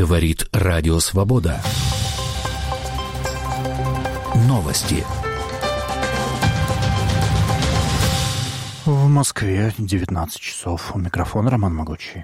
Говорит Радио Свобода. Новости. В Москве 19 часов. У микрофона Роман Могучий.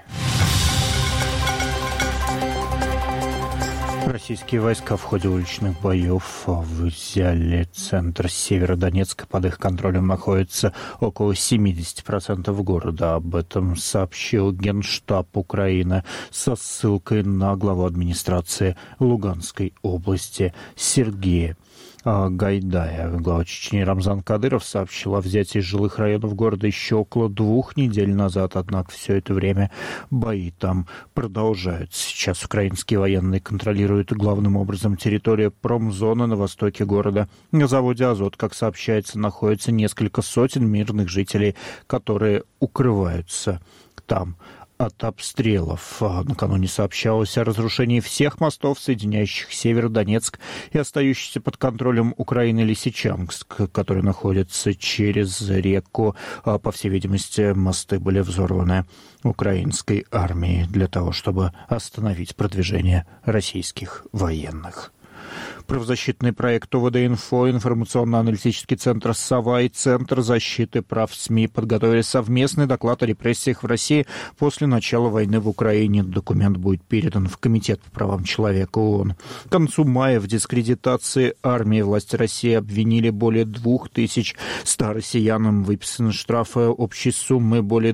Российские войска в ходе уличных боев взяли центр Северодонецка. Под их контролем находится около 70% города. Об этом сообщил Генштаб Украины со ссылкой на главу администрации Луганской области Сергея Гайдая. Глава Чечни Рамзан Кадыров сообщил о взятии жилых районов города еще около 2 недель назад, однако все это время бои там продолжаются. Сейчас украинские военные контролируют главным образом территорию промзоны на востоке города. На заводе «Азот», как сообщается, находится несколько сотен мирных жителей, которые укрываются там от обстрелов. Накануне сообщалось о разрушении всех мостов, соединяющих Северодонецк и остающихся под контролем Украины Лисичанск, который находится через реку. По всей видимости, мосты были взорваны украинской армией для того, чтобы остановить продвижение российских военных. Правозащитный проект ОВД-Инфо, информационно-аналитический центр «Сова» и Центр защиты прав СМИ подготовили совместный доклад о репрессиях в России после начала войны в Украине. Документ будет передан в Комитет по правам человека ООН. К концу мая в дискредитации армии власти России обвинили более 2100 россиянам. Выписаны штрафы общей суммы более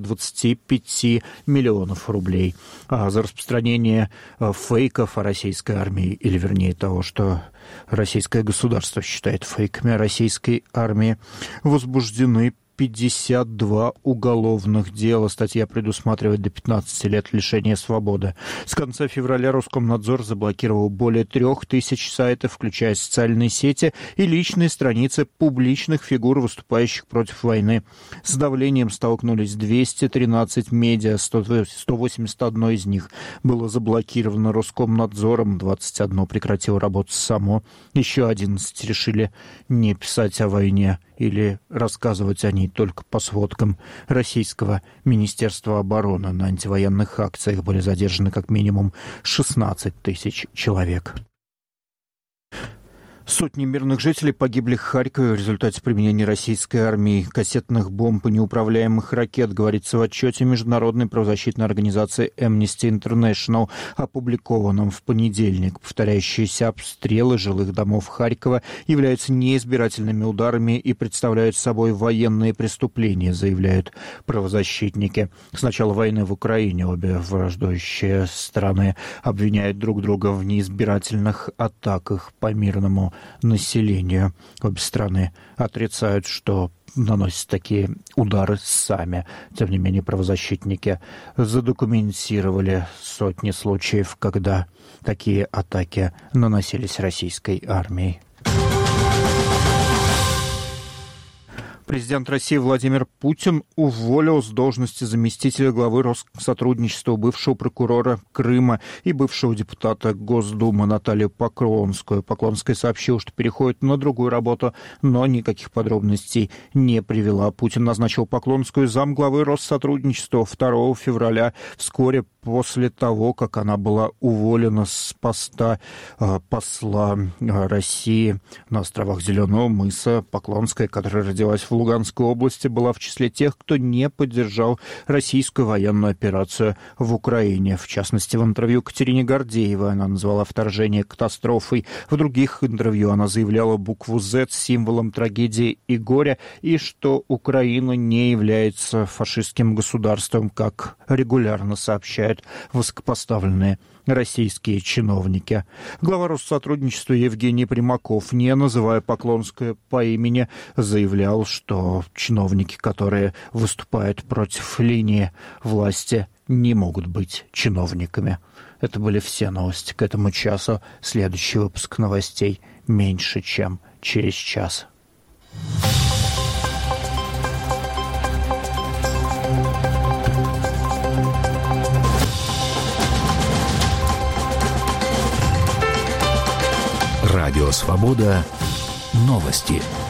25 миллионов рублей. А за распространение фейков о российской армии, или вернее того, что российское государство считает фейками о российской армии, возбуждены 52 уголовных дела. Статья предусматривает до 15 лет лишения свободы. С конца февраля Роскомнадзор заблокировал более 3000 сайтов, включая социальные сети и личные страницы публичных фигур, выступающих против войны. С давлением столкнулись 213 медиа, 181 из них было заблокировано Роскомнадзором, 21 прекратило работать само, еще 11 решили не писать о войне или рассказывать о ней только по сводкам российского Министерства обороны. На антивоенных акциях были задержаны как минимум 16 тысяч человек. Сотни мирных жителей погибли в Харькове в результате применения российской армии кассетных бомб и неуправляемых ракет, говорится в отчете международной правозащитной организации Amnesty International, опубликованном в понедельник. Повторяющиеся обстрелы жилых домов Харькова являются неизбирательными ударами и представляют собой военные преступления, заявляют правозащитники. С начала войны в Украине обе враждующие стороны обвиняют друг друга в неизбирательных атаках по мирному населению. Обе страны отрицают, что наносят такие удары сами. Тем не менее, правозащитники задокументировали сотни случаев, когда такие атаки наносились российской армией. Президент России Владимир Путин уволил с должности заместителя главы Россотрудничества бывшего прокурора Крыма и бывшего депутата Госдумы Наталью Поклонскую. Поклонская сообщила, что переходит на другую работу, но никаких подробностей не привела. Путин назначил Поклонскую замглавы Россотрудничества 2 февраля, вскоре после того, как она была уволена с поста посла России на островах Зеленого мыса. Поклонская, которая родилась в Луганской области, была в числе тех, кто не поддержал российскую военную операцию в Украине. В частности, в интервью Катерине Гордеевой она назвала вторжение катастрофой. В других интервью она заявляла букву «З» символом трагедии и горя, и что Украина не является фашистским государством, как регулярно сообщают высокопоставленные российские чиновники. Глава Россотрудничества Евгений Примаков, не называя Поклонскую по имени, заявлял, что чиновники, которые выступают против линии власти, не могут быть чиновниками. Это были все новости к этому часу. Следующий выпуск новостей меньше, чем через час. Радио Свобода. Новости.